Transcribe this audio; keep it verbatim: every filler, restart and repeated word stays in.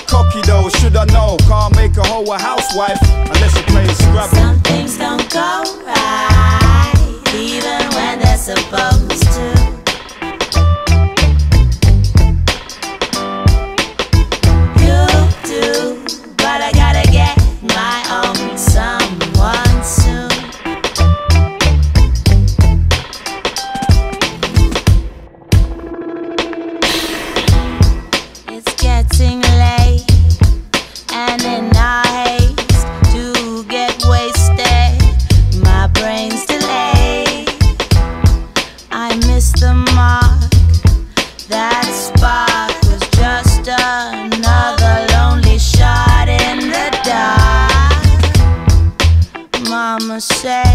cocky though, should I know? Can't make a hoe a housewife unless you play Scrabble. Some things don't go right, even when they're supposed to. You do, but I gotta get my own someone soon. It's getting late, and in our haste to get wasted, my brain's delayed. I missed the mark. That spark was just another lonely shot in the dark. Mama said